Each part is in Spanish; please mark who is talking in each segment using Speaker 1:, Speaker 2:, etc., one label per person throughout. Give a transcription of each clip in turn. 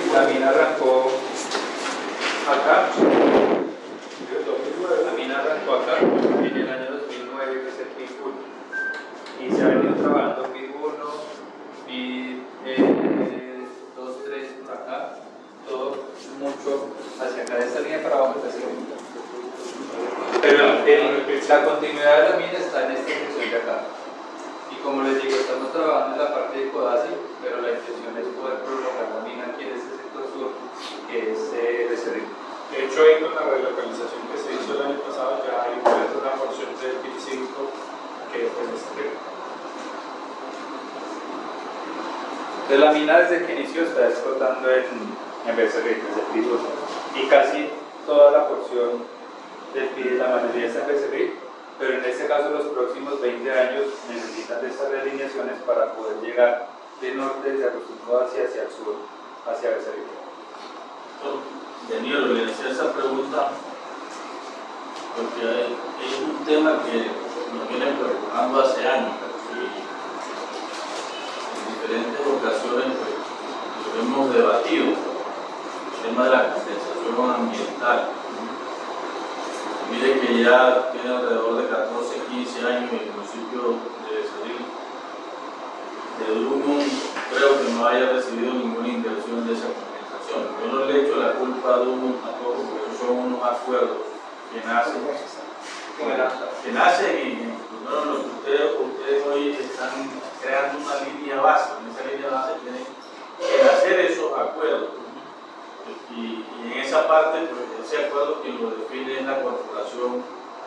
Speaker 1: La mina arrancó acá. La mina arrancó acá en el año 2009, que es el PIB 1. Y se ha venido trabajando PIB 1, PIB 2, 3 por acá, todo mucho hacia acá, de esta línea para abajo está hacia arriba. Pero la continuidad de la mina está en esta sección de acá. Y como les digo, estamos trabajando en la parte de Codazzi, pero la intención es poder prolongar la mina aquí en este sector sur, que es Becerril.
Speaker 2: De hecho, ahí con la relocalización que se hizo el año pasado, ya hay una porción del PIB 5 que es de Becerril.
Speaker 1: Entonces la mina desde que inició está explotando en Becerril, desde el PIB 1. Y casi toda la porción del PIB, la mayoría está en Becerril. Pero en este caso los próximos 20 años necesitan de estas realineaciones para poder llegar de norte desde Agustín hacia el sur, hacia Becerril.
Speaker 3: Daniel, le hacía esa pregunta porque es un tema que nos viene preocupando hace años y en diferentes ocasiones pues, lo hemos debatido, el tema de la compensación ambiental. Mire que ya tiene alrededor de 14, 15 años en el municipio de Becerril. De Drummond creo que no haya recibido ninguna inversión de esa compensación. Yo no le echo la culpa a Drummond tampoco, porque esos son unos acuerdos que nacen y bueno, lo que ustedes hoy están creando una línea base. En esa línea base tienen que hacer esos acuerdos. Y en esa parte, pues, ese acuerdo quien lo define es la corporación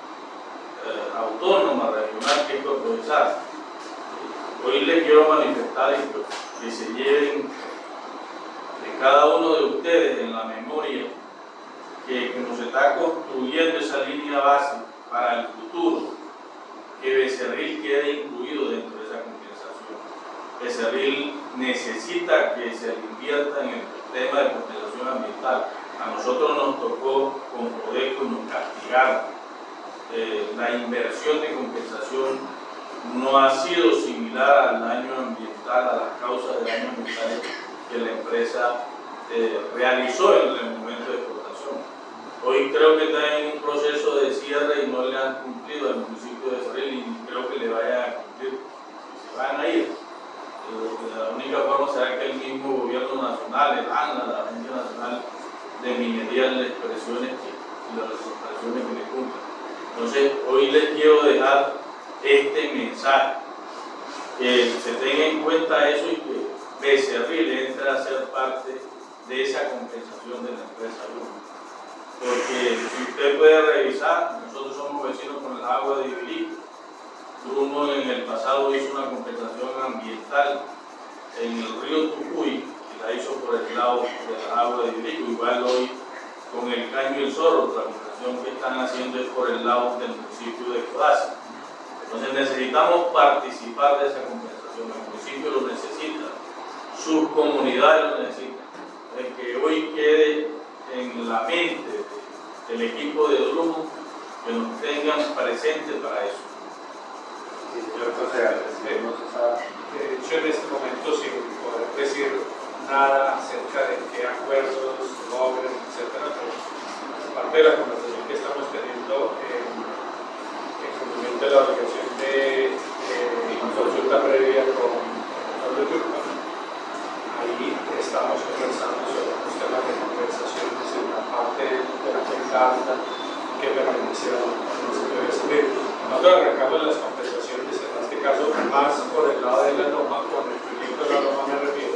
Speaker 3: autónoma regional que es Corporizar. Hoy les quiero manifestar que se lleven de cada uno de ustedes en la memoria que como se está construyendo esa línea base para el futuro, que Becerril quede incluido dentro de esa compensación. Becerril necesita que se invierta en el tema de compensación ambiental. A nosotros nos tocó con Prodeco nos castigar. La inversión de compensación no ha sido similar al daño ambiental, a las causas de daño ambiental que la empresa realizó en el momento de explotación. Hoy creo que está en un proceso de cierre y no le han cumplido al municipio de Becerril y creo que le vayan a cumplir. Se van a ir. La única forma será que el mismo gobierno nacional, el ANLA, la Agencia Nacional de Minería, les expresiones que le cumplan. Entonces, hoy les quiero dejar este mensaje, que se tenga en cuenta eso y que Becerril entre a ser parte de esa compensación de la empresa Drummond. Porque si usted puede revisar, nosotros somos vecinos con el agua de Ibelí. Drummond en el pasado hizo una compensación ambiental en el río Tucuy, que la hizo por el lado del agua de Ibelí. Igual hoy con el Caño y el Zorro, la compensación que están haciendo es por el lado del municipio de Codazzi. Entonces necesitamos participar de esa compensación, el municipio lo necesita, sus comunidades lo necesitan. El que hoy quede en la mente del equipo de Drummond, que nos tengan presentes para eso.
Speaker 1: Sí, señor concejal, vemos esa...
Speaker 2: De hecho, en este momento, sin poder decir nada acerca de qué acuerdos logren, etcétera, pero parte de la conversación que estamos teniendo en cumplimiento de la obligación de consulta previa con Pablo Turco, ahí estamos conversando sobre los temas de compensaciones en la parte de la cuenca alta que pertenece al municipio de Becerril. Nosotros arrancamos las compensaciones, en este caso más por el lado de la Loma, con el proyecto de la Loma me refiero,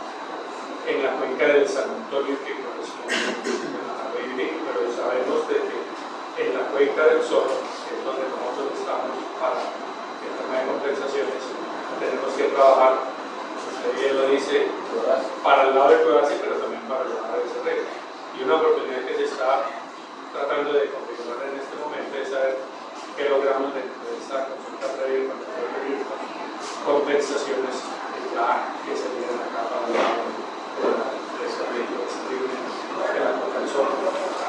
Speaker 2: en la cuenca del San Antonio que corresponde a Beirí, pero sabemos de que en la cuenca del Zorro, que es donde nosotros estamos para el tema de compensaciones, tenemos que trabajar, usted bien lo dice, para el lado de Codazzi, pero también para el lado de Becerril. Y una oportunidad que se está tratando de configurar en este momento es saber qué logramos dentro de esta consulta previa con el pueblo, compensaciones ya que se vienen acá para el lado de la empresa de la Coca del Sol.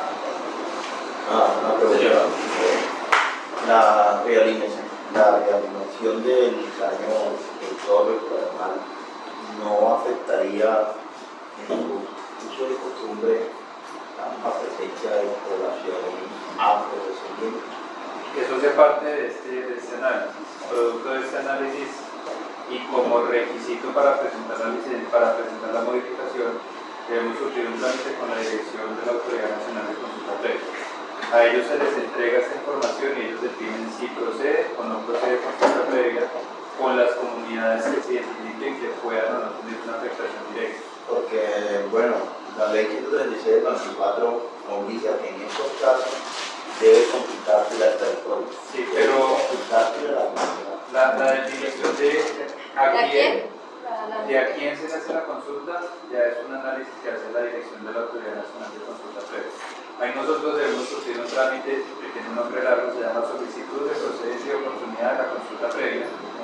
Speaker 4: Una pregunta. La realineación del caño del Zorro y Cuadernal no afectaría en su
Speaker 1: hace parte de este análisis. Producto de este análisis y como requisito para presentar la modificación, debemos surtir un trámite con la dirección de la Autoridad Nacional de Consulta Previa. A ellos se les entrega esta información y ellos definen si procede o no procede consulta previa con las comunidades que se identifiquen que puedan o no tener una afectación directa.
Speaker 4: Porque, bueno, la ley 136 del 24 obliga que en estos casos debe consultarse la territorio.
Speaker 1: Sí, pero
Speaker 4: consultarse la comunidad.
Speaker 1: La definición de a quién se le hace la consulta ya es un análisis que hace la dirección de la Autoridad Nacional de Consulta Previa. Ahí nosotros debemos surtir un trámite que tiene un nombre largo, se llama solicitud de procedencia y oportunidad de la consulta previa,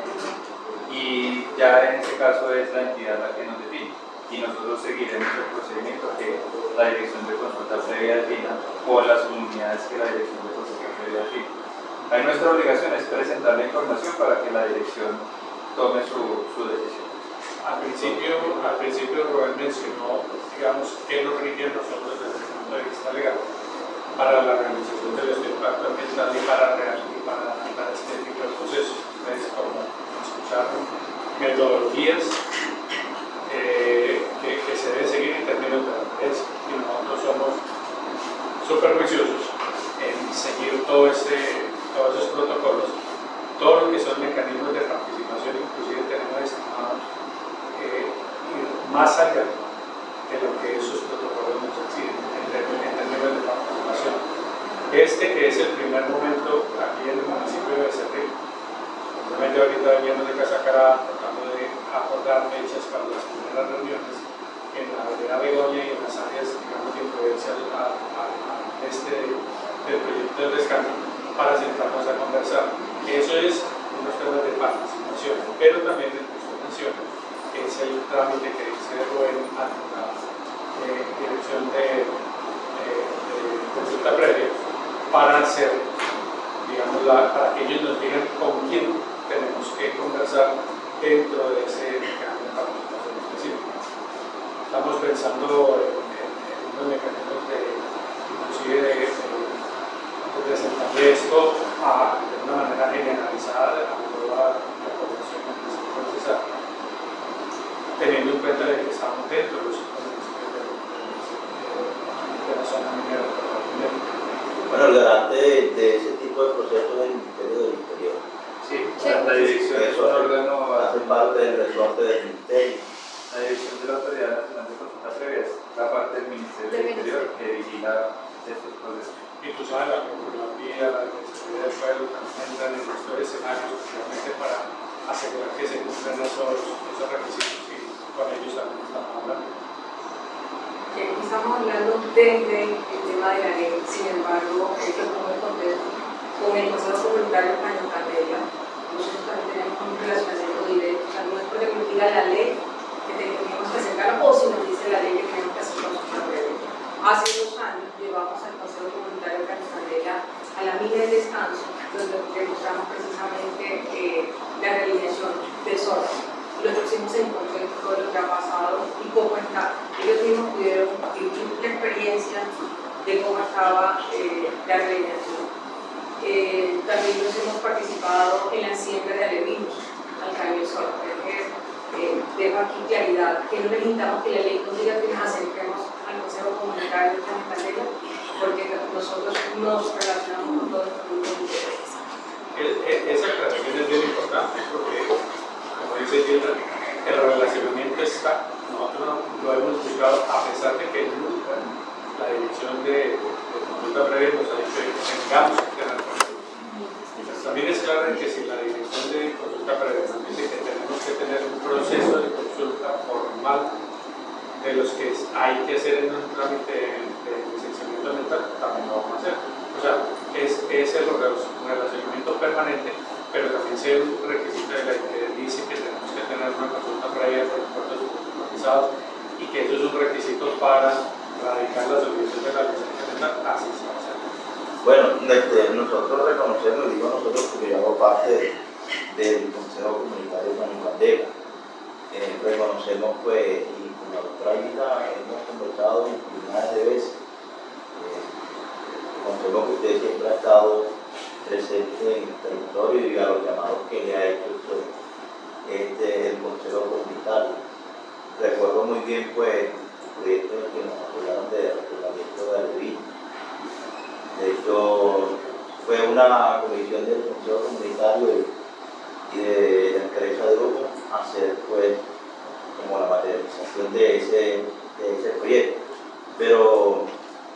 Speaker 1: y ya en este caso es la entidad la que nos define, y nosotros seguiremos el procedimiento que la dirección de consulta previa defina o las comunidades que la dirección de consulta previa define. Ahí nuestra obligación es presentar la información para que la dirección tome su decisión.
Speaker 2: Al principio Rubén mencionó, digamos, qué nos rigen nosotros desde el punto de vista legal para la realización del estudio de impacto ambiental y para este tipo de procesos. Entonces, como escucharon, metodologías que se deben seguir en términos de transparencia, y nosotros somos súper juiciosos en seguir todos esos protocolos, todo lo que son mecanismos de participación, inclusive tenemos estimado ir más allá de lo que esos protocolos nos exigen en términos de participación. Este es el primer momento aquí en el municipio de Becerril. Obviamente ahorita veníamos de Casacará tratando de acordar fechas para las primeras reuniones en la vereda Begoña y en las áreas, digamos, de influencia del proyecto del descanso para sentarnos a conversar. Eso es unos temas de participación, pero también el que usted menciona es el trámite que dice Rubén ante la dirección de consulta previa para hacer, digamos, para que ellos nos digan con quién tenemos que conversar dentro de ese mecanismo de participación específico. Estamos pensando en unos mecanismos inclusive de presentarle esto de una manera generalizada a toda la población que se procesa, teniendo en cuenta de que estamos dentro de los municipios de la zona minera.
Speaker 4: Bueno, el garante de ese tipo de procesos es el Ministerio del Interior.
Speaker 1: Sí, la dirección es un órgano,
Speaker 4: hace parte del resorte del Ministerio.
Speaker 1: La dirección de la Autoridad Nacional de Consulta Previa es la parte del Ministerio del Interior que vigila estos procesos.
Speaker 2: Y tú sabes, la Procuraduría, la Defensoría del Pueblo también entran en estos escenarios especialmente para asegurar que se cumplan esos requisitos, y con ellos también estamos hablando.
Speaker 5: Estamos hablando desde el tema de la ley, sin embargo, esto como el contexto, con el Consejo Comunitario Caño Candela, nosotros también tenemos un relacionamiento directo, o sea, no es porque nos diga la ley que tenemos que acercar, o si nos dice la ley que tenemos que hacer consulta previa. Hace 2 años llevamos al Consejo Comunitario Caño Candela a la mina del descanso, donde demostramos precisamente la realineación del sol. Los pusimos en contexto de lo que ha pasado y cómo está. Ellos mismos pudieron vivir la experiencia de cómo estaba la realineación. También nos hemos participado en la siembra de alevinos al caño sol. Dejo aquí claridad, que no necesitamos que la ley nos diga que nos acerquemos al Consejo Comunitario de Caño Candela, porque nosotros nos relacionamos con todos los grupos de interés.
Speaker 2: Esa aclaración es bien importante porque, como dice Gilda, el relacionamiento está, nosotros lo hemos buscado a pesar de que nunca la dirección de consulta previa nos ha dicho que tengamos que tener consulta. También es claro que si la dirección de consulta previa nos dice que tenemos que tener un proceso de consulta formal de los que hay que hacer en un trámite de licenciamiento ambiental, también lo vamos a hacer. O sea, es el relacionamiento permanente, pero también es un requisito de la que dice que tenemos que tener una consulta previa de los puertos autorizados y que eso es un requisito para radicar la solicitud de la licencia ambiental, así se va a hacer.
Speaker 4: Bueno, nosotros reconocemos, digo nosotros porque yo hago parte del Consejo Comunitario Caño Candela, reconocemos pues, y con la doctora Gilda hemos conversado infinidades de veces, el consejo que usted siempre ha estado presente en el territorio y a los llamados que le ha hecho el Consejo Comunitario. Recuerdo muy bien pues el proyecto en el que nos apoyaron de regulamiento de Alevín. De hecho, fue una comisión del Consejo Comunitario y de la empresa de grupo hacer pues como la materialización de ese proyecto. Pero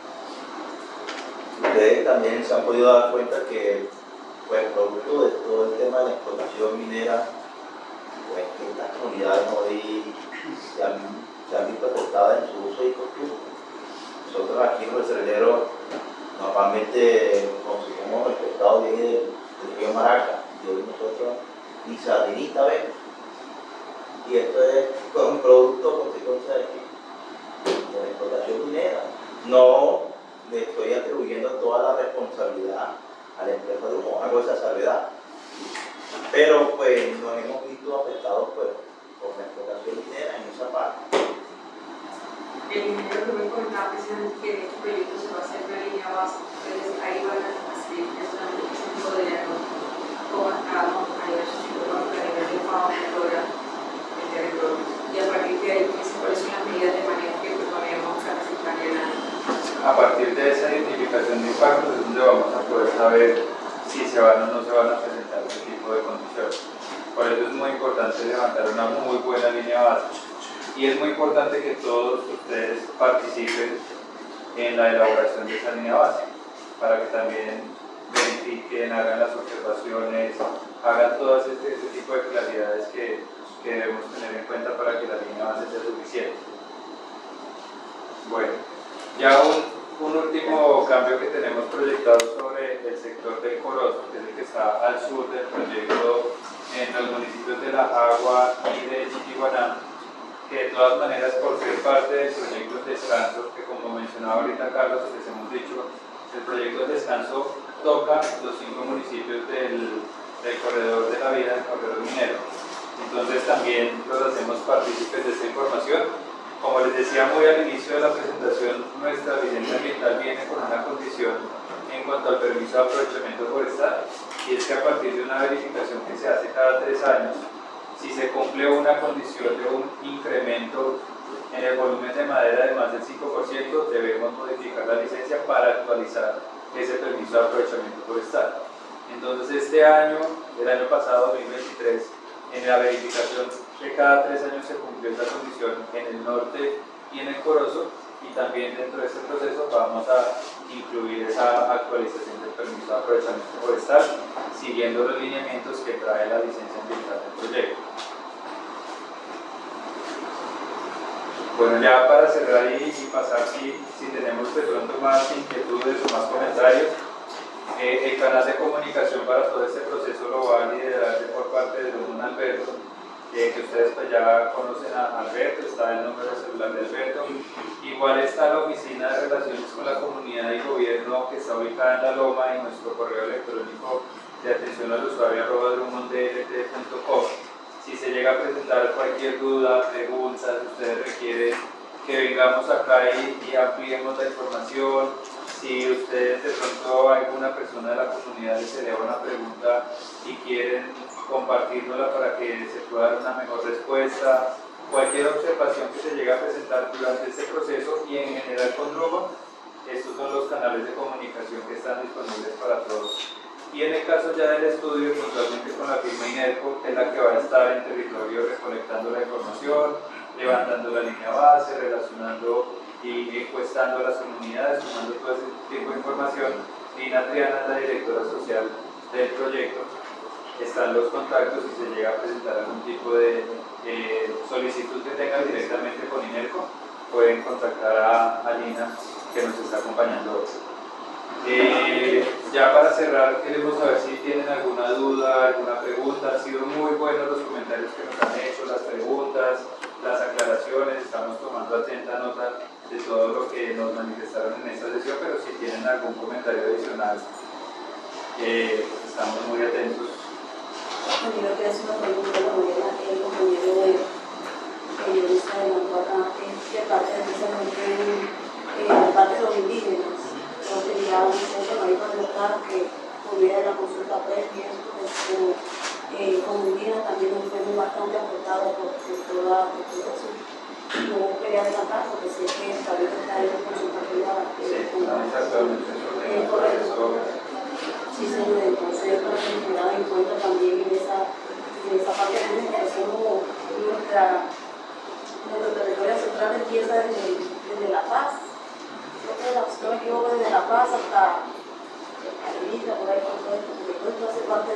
Speaker 4: ustedes también se han podido dar cuenta que pues producto de todo el tema de la explotación minera, pues que estas comunidades hoy se han visto afectadas en su uso y costumbre. Nosotros aquí en Restreñero normalmente consumimos el pescado del río Maraca y hoy nosotros ni sardinita vemos. Y esto es un producto consecuencia de la explotación minera. No le estoy atribuyendo toda la responsabilidad a la empresa de humo, hago esa salvedad. Pero pues nos hemos visto afectados pues, por la explotación minera en esa parte.
Speaker 5: El ingeniero que me comentaba precisamente que en este proyecto se va a hacer una línea base, entonces ahí van a hacer ese tipo de diagnóstico, como a nivel socioeconómico, a nivel de fauna y flora del territorio. Y a partir de ahí, ¿cuáles son las medidas de manejo que proponemos a la Secretaría?
Speaker 1: A partir de esa identificación de impactos es donde vamos a poder saber si se van o no se van a presentar este tipo de condiciones. Por eso es muy importante levantar una muy buena línea base. Y es muy importante que todos ustedes participen en la elaboración de esa línea base, para que también verifiquen, hagan las observaciones, hagan todas este tipo de claridades que debemos tener en cuenta para que la línea base sea suficiente. Bueno, ya un último cambio que tenemos proyectado sobre el sector del Corozo, que es el que está al sur del proyecto en los municipios de La Agua y de Chiquiguaná, que de todas maneras, por ser parte del proyecto de descanso, que como mencionaba ahorita Carlos, les hemos dicho, el proyecto de descanso toca los 5 municipios del corredor de la vida, del corredor minero. Entonces también los hacemos partícipes de esta información. Como les decía muy al inicio de la presentación, nuestra licencia ambiental viene con una condición en cuanto al permiso de aprovechamiento forestal, y es que a partir de una verificación que se hace cada 3 años, si se cumple una condición de un incremento en el volumen de madera de más del 5%, debemos modificar la licencia para actualizar ese permiso de aprovechamiento forestal. Entonces este año, el año pasado, 2023, en la verificación de cada 3 años se cumplió esa condición en el norte y en el Corozo, y también dentro de este proceso vamos a incluir esa actualización del permiso de aprovechamiento forestal, siguiendo los lineamientos que trae la licencia ambiental del proyecto. Bueno, ya para cerrar y pasar, si tenemos de pronto más inquietudes o más comentarios, el canal de comunicación para todo este proceso lo va a liderar por parte de don Alberto, que ustedes pues ya conocen a Alberto, está el número de celular de Alberto. Igual está la oficina de relaciones con la comunidad y gobierno, que está ubicada en La Loma, y nuestro correo electrónico de atención al usuario @drummonddt.com. Si se llega a presentar cualquier duda, pregunta, si ustedes requieren que vengamos acá y ampliemos la información, si ustedes de pronto alguna persona de la comunidad les eleva una pregunta y quieren compartirnosla para que se pueda dar una mejor respuesta, cualquier observación que se llegue a presentar durante este proceso y en general con Drummond, estos son los canales de comunicación que están disponibles para todos. Y en el caso ya del estudio, puntualmente con la firma INERCO, que es la que va a estar en territorio recolectando la información, levantando la línea base, relacionando y encuestando a las comunidades, sumando todo ese tipo de información. Lina Triana es la directora social del proyecto. Están los contactos si se llega a presentar algún tipo de solicitud que tengan directamente con INERCO, pueden contactar a Lina, que nos está acompañando hoy. Ya para cerrar, queremos saber si tienen alguna duda, alguna pregunta. Han sido muy buenos los comentarios que nos han hecho, las preguntas, las aclaraciones. Estamos tomando atenta nota de todo lo que nos manifestaron en esta sesión, pero si tienen algún comentario adicional, estamos muy atentos.
Speaker 6: Yo quiero hacer una pregunta, como ya el compañero de periodista de la Cuarta, que parte precisamente la parte de los indígenas, no sería un centro marítimo de los que pudiera la trabajadores bien, como indígenas también nos vemos bastante aportados por todo eso. No quería adelantar porque sé que ahorita está ahí con su papel. Sí, señor, entonces para que nos tengan en cuenta también en esa parte de nuestro territorio central empieza desde La Paz. Si no me equivoco, desde La Paz hasta Arenita, por ahí, por todo esto, porque todo esto hace parte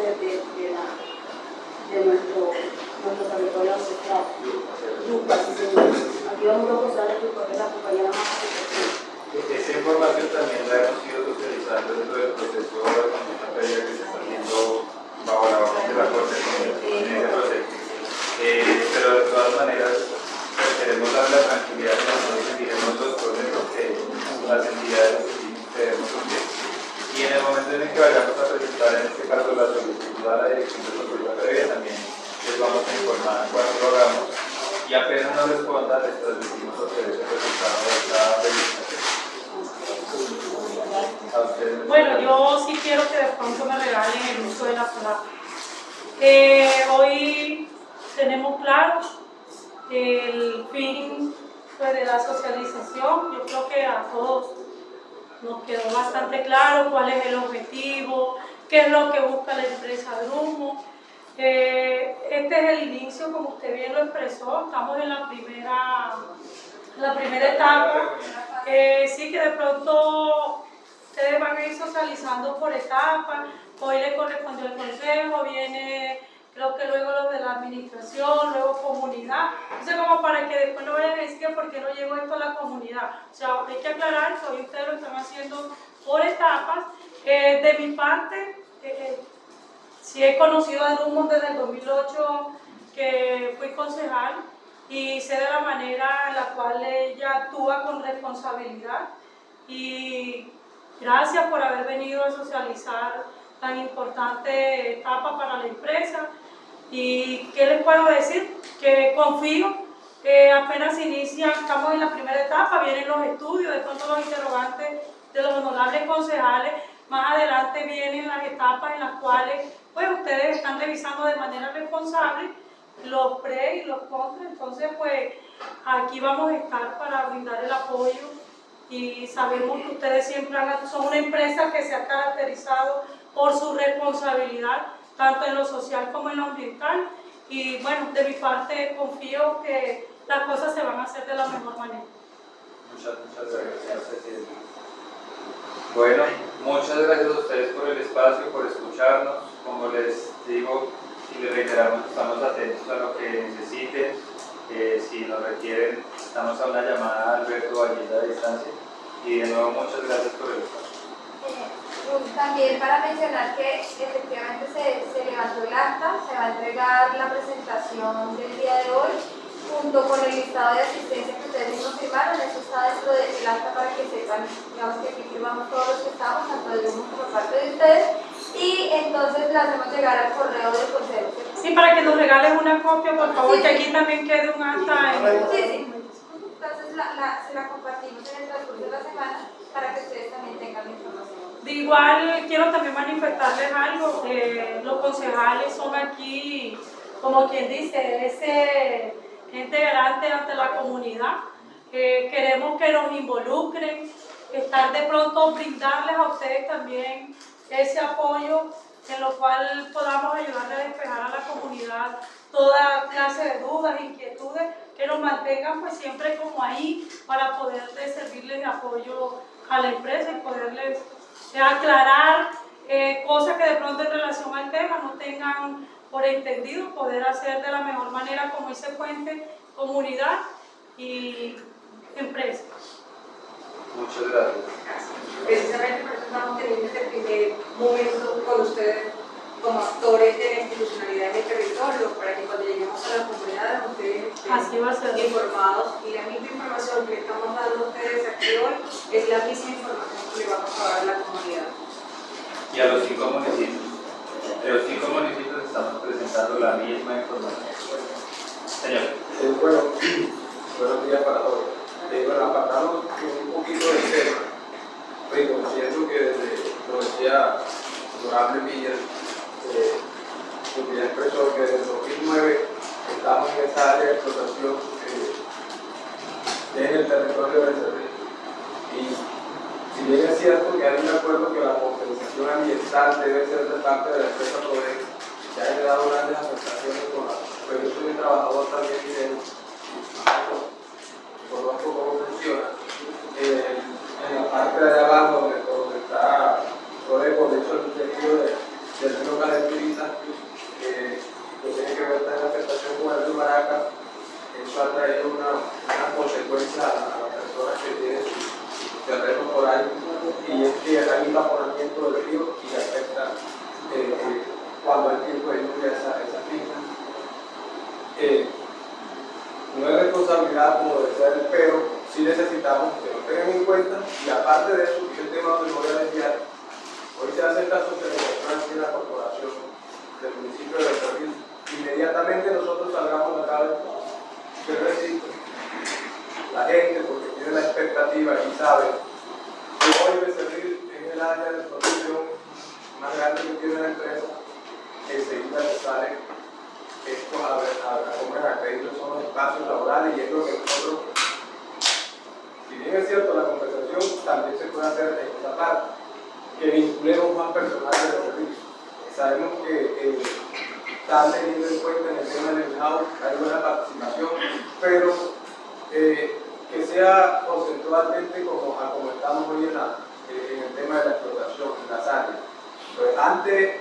Speaker 6: de nuestro territorio ancestral. Yuca, sí, señor. Aquí vamos a usar el Yuca, que es la compañía más importante.
Speaker 1: Esa información también la hemos ido utilizando dentro del proceso de consulta previa que se está haciendo bajo la orden de la Corte en ese proceso. Pero de todas maneras, pues, queremos dar la tranquilidad que nosotros sentiremos los procesos que las entidades queremos cumplir. Y en el momento en el que vayamos a presentar, en este caso, la solicitud a la Dirección de Consulta Previa, también les vamos a informar cuando lo hagamos. Y apenas nos respondan, les transmitimos a ustedes el resultado de esta verificación.
Speaker 7: Bueno, yo sí quiero que de pronto me regalen el uso de la palabra. Hoy tenemos claro el fin pues, de la socialización. Yo creo que a todos nos quedó bastante claro cuál es el objetivo, qué es lo que busca la empresa Grumo. Este es el inicio, como usted bien lo expresó, estamos en la primera etapa. Sí que de pronto ustedes van a ir socializando por etapas. Hoy le correspondió al consejo, viene creo que luego los de la administración, luego comunidad. Entonces como para que después no vayan a decir por qué no llegó esto a la comunidad. O sea, hay que aclarar que hoy ustedes lo están haciendo por etapas. De mi parte, sí he conocido a Grumo desde el 2008 que fui concejal y sé de la manera en la cual ella actúa con responsabilidad y gracias por haber venido a socializar tan importante etapa para la empresa. ¿Y qué les puedo decir? Que confío, apenas inicia, estamos en la primera etapa, vienen los estudios, de pronto los interrogantes de los honorables concejales, más adelante vienen las etapas en las cuales pues, ustedes están revisando de manera responsable los pre y los contra, entonces pues aquí vamos a estar para brindar el apoyo y sabemos que ustedes siempre son una empresa que se ha caracterizado por su responsabilidad, tanto en lo social como en lo ambiental. Y bueno, de mi parte confío que las cosas se van a hacer de la mejor manera.
Speaker 1: Muchas gracias, Presidente. Bueno, muchas gracias a ustedes por el espacio, por escucharnos. Como les digo y les reiteramos, estamos atentos a lo que necesiten. Si nos requieren, estamos a una llamada a Alberto Vallita a distancia. Y de nuevo, muchas gracias por el espacio.
Speaker 8: También para mencionar que efectivamente se levantó el acta, se va a entregar la presentación del día de hoy junto con el listado de asistencia que ustedes mismos firmaron. Eso está dentro del acta para que sepan, digamos que aquí firmamos todos los que estamos, tanto de Grumo como por parte de ustedes, y entonces le hacemos llegar al correo del consejo.
Speaker 7: Sí, para que nos regalen una copia, por favor, sí, que aquí también quede un acta.
Speaker 8: Sí. Entonces se la compartimos en el transcurso de la semana para que ustedes también tengan la información.
Speaker 7: De igual, quiero también manifestarles algo, los concejales son aquí, como quien dice, ese gente garante ante la comunidad. Queremos que nos involucren, estar de pronto, brindarles a ustedes también ese apoyo en lo cual podamos ayudarles a despejar a la comunidad toda clase de dudas, inquietudes, que nos mantengan pues siempre como ahí para poder servirles de apoyo a la empresa y poderles aclarar cosas que de pronto en relación al tema no tengan por entendido, poder hacer de la mejor manera como ese puente, comunidad y empresa.
Speaker 1: Muchas gracias.
Speaker 5: Precisamente por eso estamos teniendo este primer momento con ustedes como actores de la institucionalidad en el territorio, para que cuando lleguemos a la comunidad ustedes estén informados y la misma información que le estamos dando a ustedes aquí hoy es la misma información que le vamos a dar a la comunidad.
Speaker 1: Y a los 5 municipios. De los 5 municipios estamos presentando la misma información. Señor.
Speaker 9: Buenos días para todos. Bueno, apartamos un poquito del tema, reconociendo que desde, lo decía honorable Miller, porque ya expresó que desde el 2009 estamos en esa área de explotación en el territorio del Cerrito. Y si bien es cierto que hay un acuerdo que la compensación ambiental debe ser de parte de la empresa Prodex, se ha generado grandes afectaciones con la. Pero yo soy un trabajador también y conozco cómo funciona. En la parte de allá abajo, donde está Prodex, de hecho el sentido del río Calenturiza, que tiene que ver con la afectación con el río Maraca, eso ha traído una consecuencia a las personas que tienen sus terrenos por ahí, y es que hay un taponamiento del río y afecta cuando hay tiempo de lluvia esa finca. No es responsabilidad, como decía, pero sí necesitamos que nos tengan en cuenta, y aparte de eso, y el tema que me voy a desviar, hoy se hace esta socialización aquí en la corporación del municipio de Becerril. Inmediatamente nosotros salgamos de acá del recinto, la gente, porque tiene la expectativa y sabe que hoy Becerril es el área de producción más grande que tiene la empresa, enseguida le sale esto a crédito, son los espacios laborales, y es lo que nosotros, si bien es cierto la compensación, también se puede hacer en esta parte, que vinculemos más personal de servicio. Sabemos que están teniendo en cuenta en el tema del in-house, hay buena participación, pero que sea conceptualmente como estamos hoy en el tema de la explotación, en las áreas. Pues antes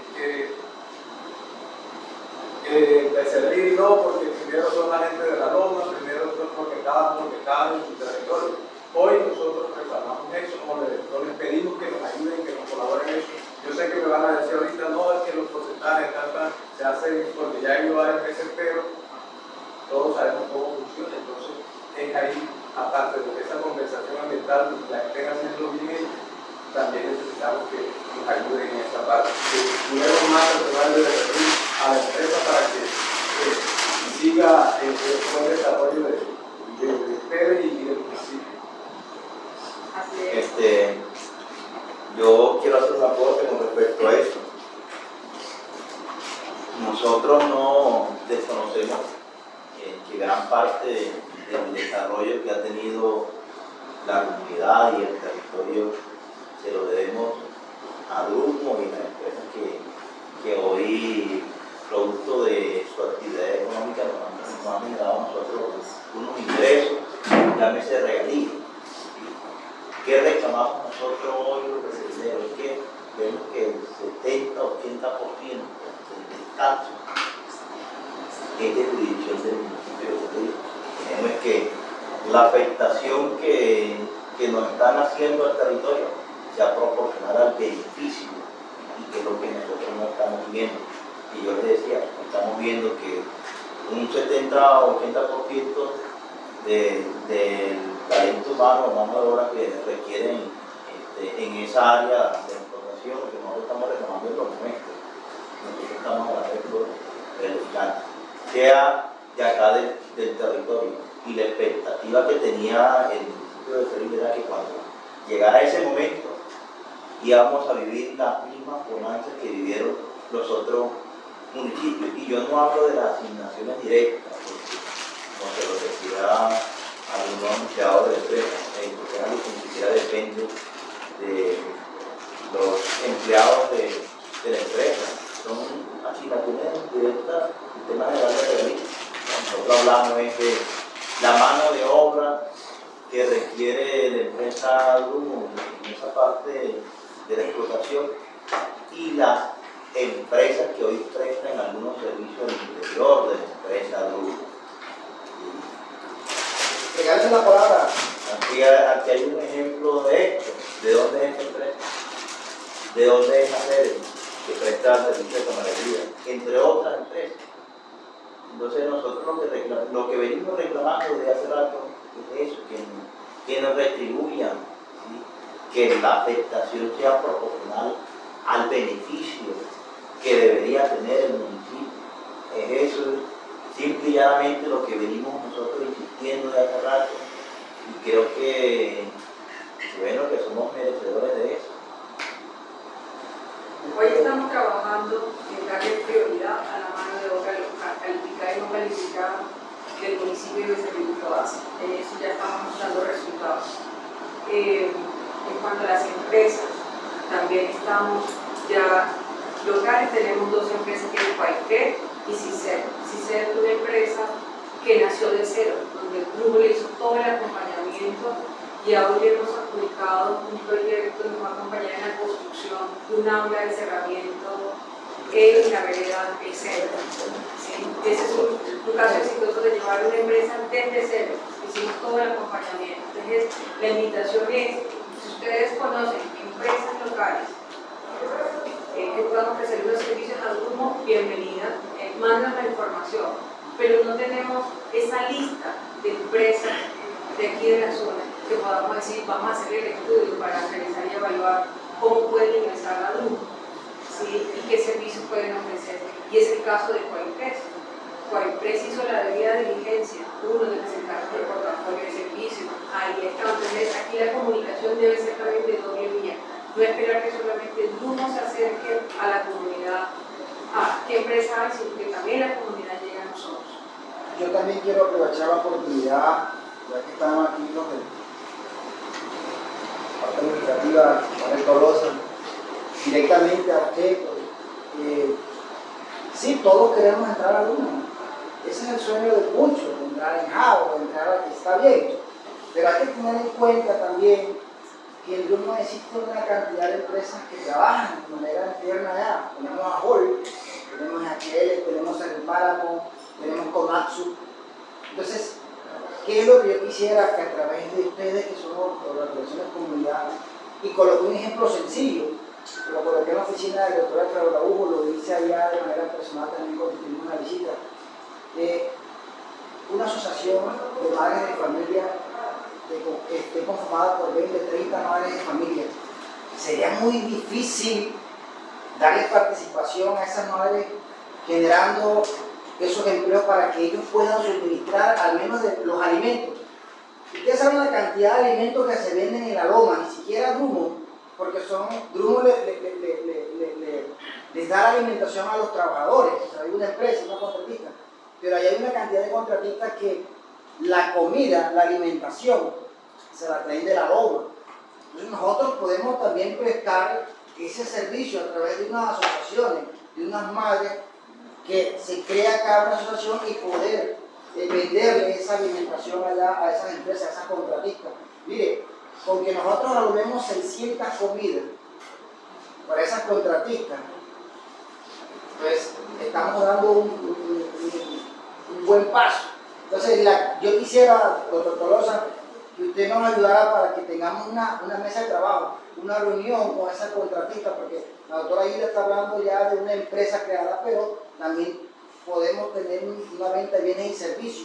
Speaker 9: de servir, no, porque primero son la gente de la loma, primero son porque estaban en su territorio. Hoy nosotros reclamamos eso, o les pedimos que nos ayuden, que nos colaboren en eso. Yo sé que me van a decir ahorita, no, es que los porcentajes se hacen porque ya hay varias veces, pero todos sabemos cómo funciona. Entonces, es ahí, aparte de esa compensación ambiental, la estén haciendo bien, también necesitamos que nos ayuden en esta parte. Que tengamos más personal de servir a la empresa para que siga el buen desarrollo de ustedes y del municipio.
Speaker 4: Yo quiero hacer un aporte con respecto a eso. Nosotros no desconocemos que gran parte del desarrollo que ha tenido la comunidad y el territorio se lo debemos a Drumo y a las empresas que hoy, producto de su actividad económica, nos han generado a nosotros unos ingresos, llámese regalías. ¿Qué reclamamos nosotros hoy los brasileños? Es que vemos que el 70-80% del descanso es de jurisdicción del municipio de Becerril. Tenemos que la afectación que nos están haciendo al territorio sea proporcional al beneficio, y que es lo que nosotros no estamos viendo. Y yo les decía, estamos viendo que un 70-80% del talento humano, mano de obra que requieren en esa área de explotación, que nosotros estamos reclamando en los nuestros. Nosotros estamos hablando del descanso, sea de acá del territorio. Y la expectativa que tenía el municipio de Becerril era que cuando llegara ese momento íbamos a vivir las mismas bonanzas que vivieron los otros municipios. Y yo no hablo de las asignaciones directas, porque como se lo decía algunos anunciadores de empresas, porque es algo que ni siquiera depende de los empleados de la empresa, son asignaciones directas del tema general de servicio. Nosotros hablamos de la mano de obra que requiere la empresa Drumo en esa parte de la explotación, y las empresas que hoy prestan algunos servicios al interior de la empresa Drumo.
Speaker 9: Regálese la palabra.
Speaker 4: Aquí hay un ejemplo de esto. ¿De dónde es esta empresa? ¿De dónde es la sede que presta servicio de camaradería? Entre otras empresas. Entonces nosotros lo que venimos reclamando desde hace rato es eso, que nos retribuyan, ¿sí? Que la afectación sea proporcional al beneficio que debería tener el municipio. Es eso, simple y llanamente lo que venimos nosotros insistiendo de hace rato, y creo que, bueno, que somos merecedores de eso.
Speaker 5: Hoy estamos trabajando en darle En cuanto a las empresas, también estamos ya locales, tenemos dos empresas que es Guayqué y CICER. CICER es una empresa que nació de cero, donde el grupo le hizo todo el acompañamiento y ahora hemos adjudicado un proyecto que nos va a acompañar en la construcción de un aula de cerramiento en la vereda del centro. ¿Sí? Ese es un caso exitoso de llevar una empresa desde cero. Hicimos todo el acompañamiento. Entonces, la invitación es, si ustedes conocen empresas locales que puedan ofrecer los servicios al grupo, bienvenida, mándanos la información. Pero no tenemos esa lista de empresas de aquí de la zona que podamos decir, vamos a hacer el estudio para realizar y evaluar cómo pueden ingresar al grupo, ¿sí? Y qué servicios pueden ofrecer. Y es el caso de Coimpress. Coimpress hizo la debida diligencia, uno de presentar el portafolio de servicios. Ahí está. Entonces, aquí la comunicación debe ser también de doble vía. No esperar que solamente uno se acerque a la comunidad, a qué empresa hay, sino que también la comunidad llegue a nosotros.
Speaker 10: Yo también quiero aprovechar la oportunidad, ya que estamos aquí los de la parte administrativa, Manuel Tolosa, directamente a usted. Sí, todos queremos entrar al UNO. Ese es el sueño de muchos, de entrar en JAO, de entrar aquí, está bien. Pero hay que tener en cuenta también que en Grupo existe una cantidad de empresas que trabajan de manera interna allá. Tenemos a Hall, tenemos a HL, tenemos a Páramo, tenemos Komatsu. Entonces, ¿qué es lo que yo quisiera que a través de ustedes, que son organizaciones de comunidad, y coloqué un ejemplo sencillo, lo coloqué en la oficina del doctor Alfredo Araújo, lo hice allá de manera personal también cuando tuvimos una visita, una asociación de madres de familia que esté conformada por 20, 30 madres de familia. Sería muy difícil darles participación a esas madres generando esos empleos para que ellos puedan suministrar al menos de los alimentos. Ustedes saben la cantidad de alimentos que se venden en la loma, ni siquiera Drumo, porque Drumo les da la alimentación a los trabajadores. O sea, hay una empresa, una contratista, pero ahí hay una cantidad de contratistas que la comida, la alimentación, se la traen de la loma. Entonces nosotros podemos también prestar ese servicio a través de unas asociaciones, de unas madres, que se crea acá una asociación y poder venderle esa alimentación allá a esas empresas, a esas contratistas. Mire, con que nosotros alumemos 600 comidas para esas contratistas, pues estamos dando un buen paso. Entonces, yo quisiera, doctor Tolosa, que usted nos ayudara para que tengamos una mesa de trabajo, una reunión con esas contratistas, porque la doctora Aguila está hablando ya de una empresa creada, pero también podemos tener una venta de bienes y servicios.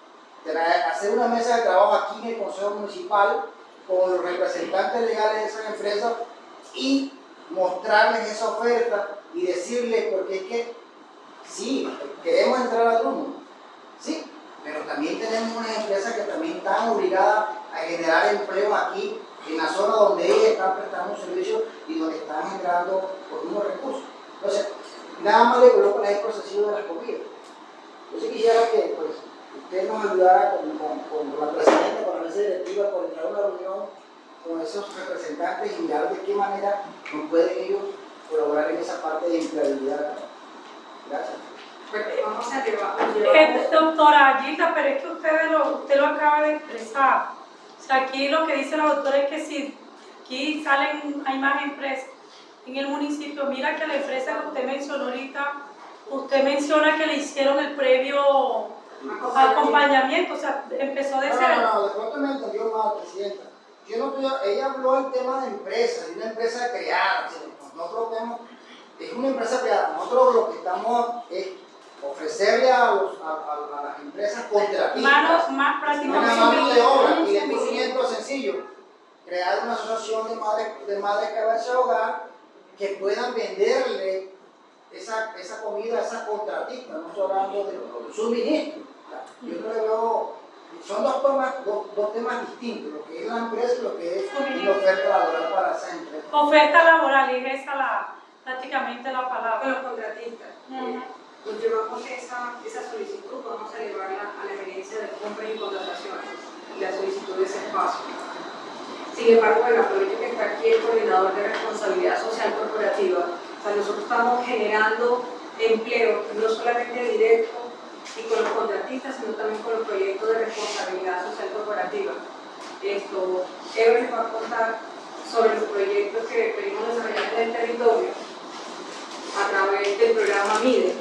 Speaker 10: Hacer una mesa de trabajo aquí en el Consejo Municipal con los representantes legales de esas empresas y mostrarles esa oferta y decirles, porque es que sí, queremos entrar al rumbo, sí, pero también tenemos unas empresas que también están obligadas a generar empleo aquí en la zona donde ellas están prestando un servicio y donde están generando unos recursos. Entonces, nada más le coloco el ejemplo excesivo de las comidas. Yo sí quisiera que pues, usted nos ayudara con la presidenta, con la mesa directiva, por entrar a una reunión con esos representantes y mirar de qué manera nos pueden ellos colaborar en esa parte de empleabilidad. Gracias.
Speaker 5: Pues vamos a llevar.
Speaker 7: Doctora Gilda, pero es que usted lo acaba de expresar. O sea, aquí lo que dice la doctora es que si aquí hay más empresas en el municipio, mira que la empresa que usted mencionó ahorita, usted menciona que le hicieron el previo acompañamiento, o sea, empezó de cero.
Speaker 10: No, de pronto me entendió mal, presidenta. Ella habló del tema de empresas, de una empresa creada. Nosotros tenemos, es una empresa creada. Nosotros lo que estamos es ofrecerle a las empresas contratistas
Speaker 7: más prácticamente
Speaker 10: una mano de obra, y es un ejemplo sencillo: crear una asociación de madres cabeza de hogar que puedan venderle esa comida a esas contratistas. No estoy hablando de suministro. Yo creo que son dos temas distintos, lo que es la empresa y lo que es la oferta laboral para esa empresa.
Speaker 7: Oferta laboral, es esa prácticamente la palabra.
Speaker 5: Con los contratistas. Nos llevamos esa solicitud, vamos a llevarla a la gerencia de compras y contrataciones y la solicitud de ese espacio. Sin embargo, bueno, aprovecho que está aquí el coordinador de responsabilidad social corporativa. O sea, nosotros estamos generando empleo, no solamente directo y con los contratistas, sino también con los proyectos de responsabilidad social corporativa. Ever les va a contar sobre los proyectos que venimos desarrollando en el territorio a través del programa MIDE.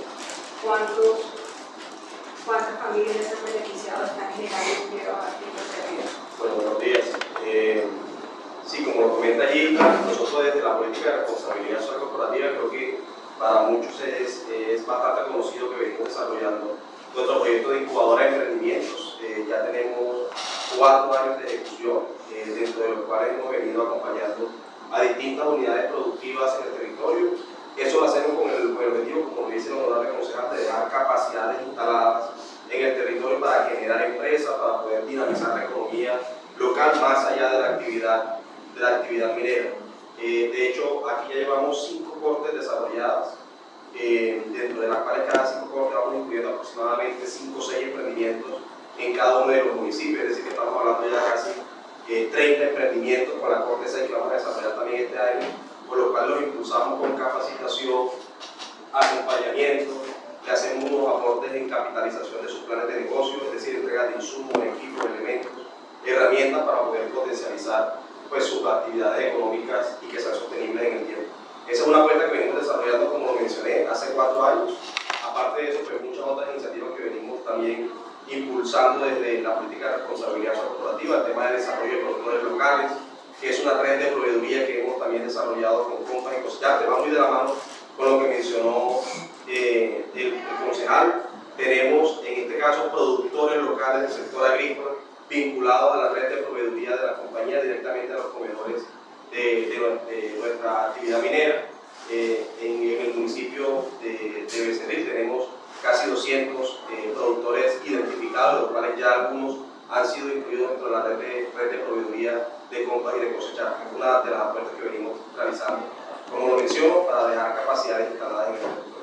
Speaker 5: ¿Cuántas familias de esos beneficiados están generando empleo aquí en nuestra vida?
Speaker 11: Bueno, buenos días. Sí, como lo comenta Gilda, nosotros desde la política de responsabilidad social corporativa creo que para muchos es bastante conocido que venimos desarrollando nuestro proyecto de incubadora de emprendimientos. Ya tenemos 4 años de ejecución, dentro de los cuales hemos venido acompañando a distintas unidades productivas en el territorio. Eso lo hacemos con el objetivo, como dice el honorable concejal, de dejar capacidades instaladas en el territorio para generar empresas, para poder dinamizar la economía local más allá de la actividad minera. De hecho, aquí ya llevamos 5 cortes desarrolladas, dentro de las cuales cada 5 cortes vamos incluyendo aproximadamente 5 o 6 emprendimientos en cada uno de los municipios, es decir, que estamos hablando ya casi 30 emprendimientos con la corte 6 que vamos a desarrollar también este año, por lo cual los impulsamos con capacitación, acompañamiento, le hacemos unos aportes en capitalización de sus planes de negocio, es decir, entrega de insumos, equipos, elementos, herramientas para poder potencializar pues, sus actividades económicas y que sean sostenibles en el tiempo. Esa es una apuesta que venimos desarrollando, como lo mencioné, hace 4 años. Aparte de eso, pues muchas otras iniciativas que venimos también impulsando desde la política de responsabilidad corporativa, el tema de desarrollo de productores locales, que es una red de proveeduría que hemos también desarrollado con Compas y Cosecharte. Va muy de la mano con lo que mencionó el concejal. Tenemos, en este caso, productores locales del sector agrícola vinculados a la red de proveeduría de la compañía directamente a los comedores de nuestra actividad minera. En el municipio de Becerril tenemos casi 200 productores identificados, los cuales ya algunos han sido incluidos dentro de la red de proveeduría de Compas y de Cosechar, que es una de las apuestas que venimos realizando, como lo menciono, para dejar capacidades instaladas en el territorio.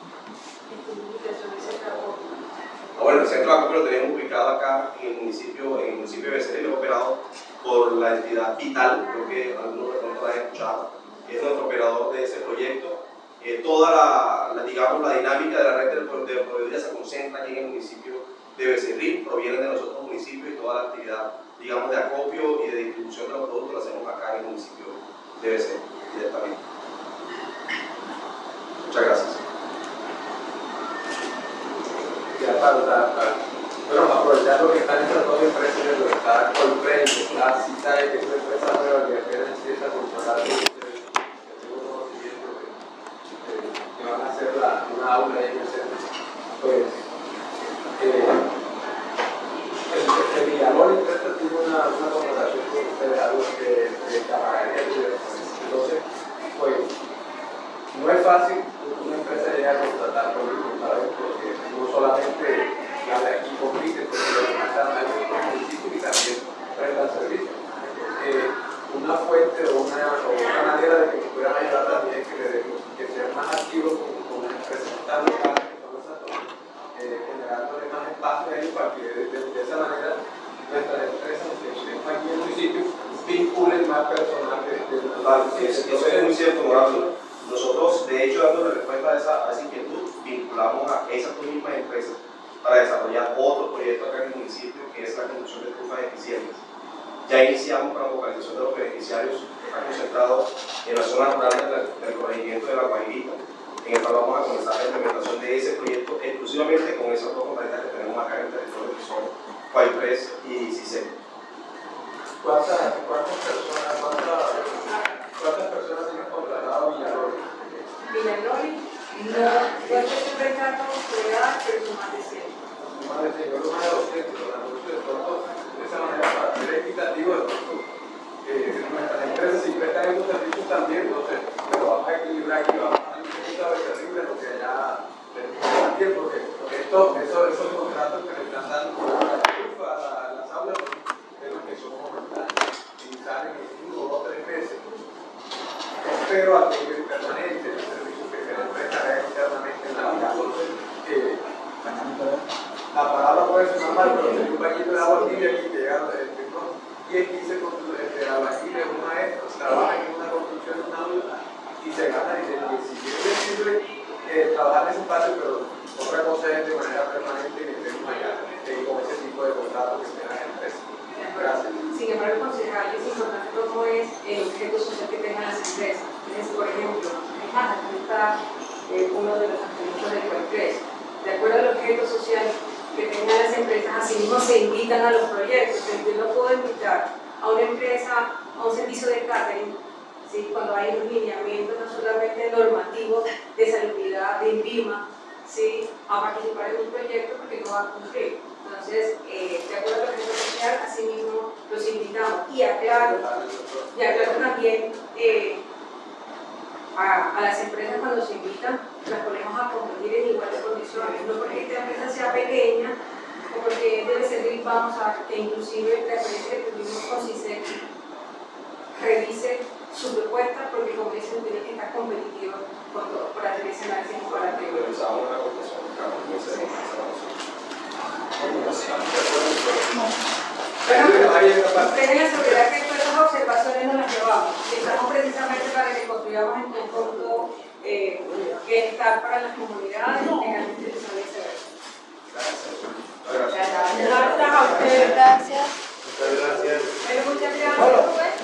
Speaker 11: Bueno, el centro de acopio lo tenemos ubicado acá en el municipio de Becerril, es operado por la entidad Vital, creo que algunos de pronto la han escuchado, es nuestro operador de ese proyecto. Toda la dinámica de la red de proveeduría se concentra aquí en el municipio de Becerril, provienen de los otros municipios y toda la actividad, digamos, de acopio y de distribución de los productos la hacemos acá en el municipio de Becerril directamente. Muchas gracias.
Speaker 9: Ya bueno, aprovechando que están estas 2 empresas, de lo que está Coltrane, que está CITAE, que es una empresa nueva que apenas empieza a contratar, que van a hacer una aula ahí en el centro, pues el Villalón Empresa tiene una conversación con ustedes, algo de camarada. Entonces, pues no es fácil una empresa llegar a contratar conmigo, ¿sabes? Porque no solamente la de aquí compite, porque los demás están en otros municipios y también prestan servicios. Una fuente o una manera de que nos puedan ayudar también es que sean más activos con las empresas que están locales, que son esas dos, generándole más espacio a ellos para que de esa manera nuestras empresas que estén aquí en el municipio vinculen más personal
Speaker 11: Eso es muy cierto, Morado. Nosotros, de hecho, dando respuesta a esa inquietud, vinculamos a esas 2 mismas empresas para desarrollar otro proyecto acá en el municipio, que es la construcción de estufas eficientes. Ya iniciamos con la focalización de los beneficiarios, que está concentrado en la zona rural del corregimiento de La Guairita, en el cual vamos a comenzar la implementación de ese proyecto exclusivamente con esas 2 compañías que tenemos acá en el territorio, que son Guaypres y CICE.
Speaker 9: ¿Cuántas personas tienen contratado Villalón?
Speaker 5: Villalón, no es que siempre está considerada, pero son más de 100.
Speaker 9: Más de 100, más de 200, de pronto, de esa manera, para ser equitativo, de pronto, nuestras empresas si prestan estos servicios también, entonces, pero vamos a equilibrar aquí, vamos a dar un poquito de terrible lo que ya tenemos también, porque esos contratos que le están dando a la estufa, a las aulas, de los que son momentáneos, y salen en 1 o 3 meses. Pero al nivel permanente, el servicio que se les presta internamente en la vida. La palabra puede sonar mal, pero sería un paquito de agua tibia aquí que llega 10, 15 albañiles, un maestro, trabajan en una construcción de una aula y se ganan dinero. Y si bien les sirve trabajar en ese espacio, pero otra cosa es de manera permanente que estemos allá con ese tipo de contratos que tengan en empresas. Gracias.
Speaker 5: Sin embargo, concejal, es importante cómo es el objeto social que tengan las empresas. Entonces, por ejemplo, aquí está uno de los atributos del COE3. De acuerdo al objeto social que tengan las empresas, asimismo se invitan a los proyectos. Yo no puedo invitar a una empresa a un servicio de catering, ¿sí? Cuando hay un lineamiento no solamente normativo de salubridad, de INVIMA, ¿sí? A participar en un proyecto porque no va a cumplir. Entonces, de acuerdo al objeto social, asimismo los invitamos. Y aclaro también a las empresas cuando se invitan, las ponemos a competir en iguales condiciones, no porque esta empresa sea pequeña o porque debe servir, vamos a que inclusive la experiencia que tuvimos con CICEC revise su propuesta porque como dicen tiene que estar competitivo con todo, por hacer ese análisis comparativo.
Speaker 11: Realizamos una votación,
Speaker 5: tengan la seguridad que todas esas observaciones no las llevamos y estamos precisamente para que construyamos en conjunto bienestar para las comunidades en la institución de servicio.
Speaker 8: Gracias a ustedes. Gracias.
Speaker 5: Muchas gracias.